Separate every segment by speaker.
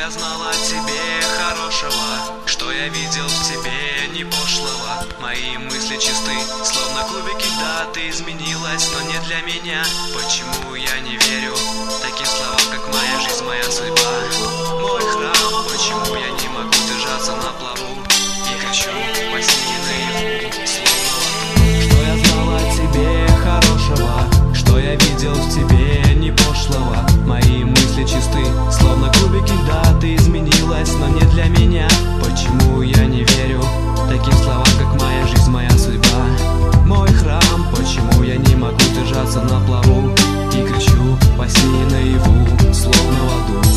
Speaker 1: я знал о тебе хорошего, что я видел в тебе не пошлого. Мои мысли чисты, словно кубики, да, ты изменилась, но не для меня. Почему я не верю таким словам, как моя жизнь, моя судьба, мой храм? Почему я не могу держаться на плаву и кричу во сне наяву, словно что я знал о тебе хорошего, что я видел в тебе не пошлого. Мои мысли чисты, словно кубики, да, ты изменилась, но не для меня. Почему я не верю таким словам, как моя жизнь, моя судьба, мой храм? Почему я не могу держаться на плаву и кричу во сне наяву, словно в аду?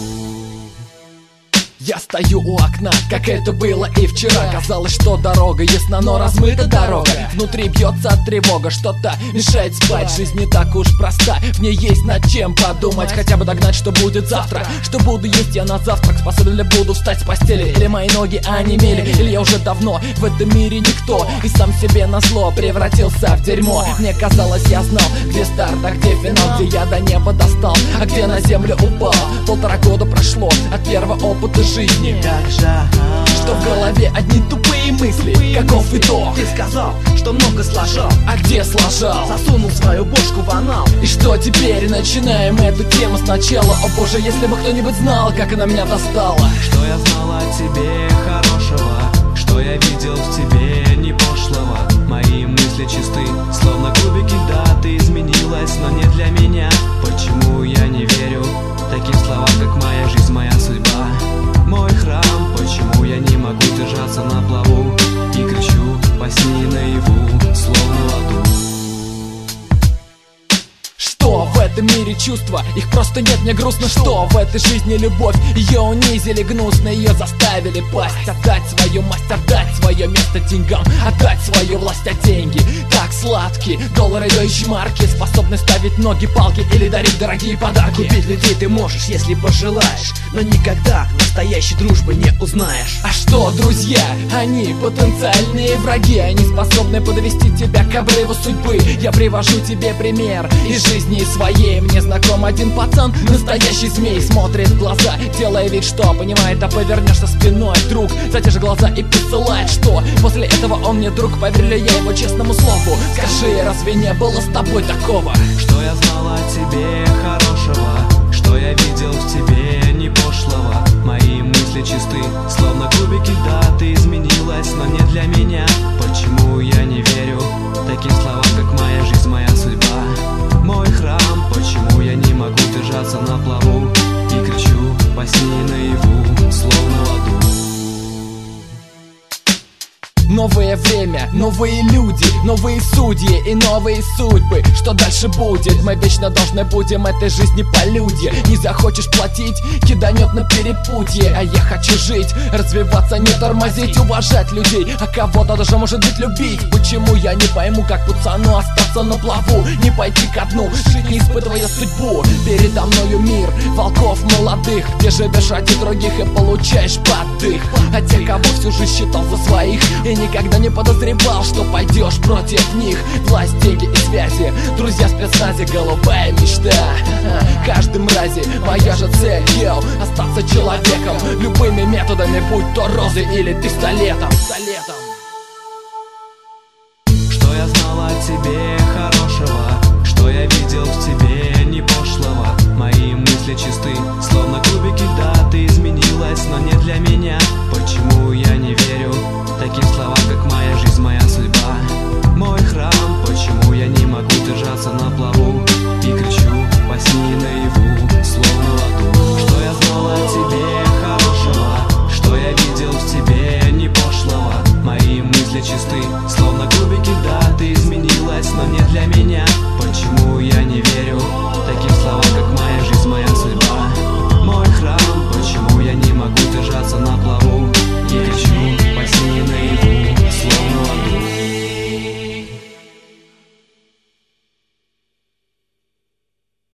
Speaker 2: Я стою у окна, как это было и вчера. Казалось, что дорога ясна, но размыта дорога. Внутри бьется тревога, что-то мешает спать. Жизнь не так уж проста, в ней есть над чем подумать. Хотя бы догнать, что будет завтра, что буду есть я на завтрак. Способен ли буду встать с постели, или мои ноги онемели, или я уже давно в этом мире никто и сам себе назло превратился в дерьмо. Мне казалось, я знал, где старт, а где финал, где я до неба достал, а где на землю упал. 1,5 года прошло от первого опыта жизни.
Speaker 1: Как жаль,
Speaker 2: что в голове одни тупые мысли. Каков итог?
Speaker 3: Ты сказал, что много сложил,
Speaker 2: А где сложил?
Speaker 3: засунул свою бошку в анал.
Speaker 2: И что теперь? Начинаем эту тему сначала. О боже, если бы кто-нибудь знал, как она меня достала.
Speaker 1: что я знал о тебе хорошего, что я видел в тебе не пошлого. Мои мысли чисты, словно кубики, да, ты изменилась, но не для меня. Почему я не верю таким словам, как моя жизнь, моя судьба, мой храм? Почему я не могу держаться на плаву и кричу во сне наяву, словно в аду?
Speaker 2: Что в этом мире чувства? Их просто нет, мне грустно. Что в этой жизни любовь? Ее унизили гнусно, ее заставили пасть. Отдать свою масть, отдать свое место деньгам, отдать свою власть, а деньги так сладкие. Доллары, дойчмарки способны ставить ноги, палки или дарить дорогие подарки.
Speaker 3: Купить людей ты можешь, если пожелаешь, но никогда настоящей дружбы не узнаешь.
Speaker 2: А что, друзья? Они потенциальные враги. Они способны подвести тебя к обрыву судьбы. Я привожу тебе пример из жизни своей. Мне знаком один пацан, настоящий змей. Смотрит в глаза, делая вид, что понимает, а повернешься спиной, друг, за те же глаза и посылает, что после этого он мне друг. Поверь ли я его честному слову? Скажи, разве не было с тобой такого?
Speaker 1: Что я знал о тебе хорошего, что я видел в тебе не пошлого. Мои мысли чисты, словно кубики, да, ты изменилась, но не для меня. Почему я не верю таким словам, как моя жизнь, моя судьба, мой храм? Почему я не могу держаться на плаву и кричу во сне наяву, словно в аду?
Speaker 2: Новое время, новые люди, новые судьи и новые судьбы. Что дальше будет? Мы вечно должны будем этой жизни полюдье. Не захочешь платить, киданет на перепутье. А я хочу жить, развиваться, не тормозить, уважать людей, а кого-то даже, может быть, любить. Почему я не пойму, как пацану остаться на плаву, не пойти ко дну, жить не испытывая судьбу? Передо мною мир волков молодых, где живешь ради других и получаешь поддых. А те, кого всю жизнь считал за своих и никогда не подозревал, что пойдешь против них. Власть, деньги и связи, друзья в спецназе, голубая мечта. Каждый мрази моя же цель, йоу, остаться человеком любыми методами, будь то розы или пистолетом.
Speaker 1: Что я знал о тебе хорошего, что я видел в тебе не пошлого. Мои мысли чисты, словно кубики, да, ты изменилась, но не для меня. Почему я не верю таким словам, как моя жизнь, моя судьба, мой храм? Почему я не могу держаться на плаву и кричу во сне наяву, словно в аду? Что я знал о тебе хорошего, что я видел в тебе не пошлого. Мои мысли чисты, словно кубики, да, ты изменилась, но не для меня. Почему я не верю таким словам, как моя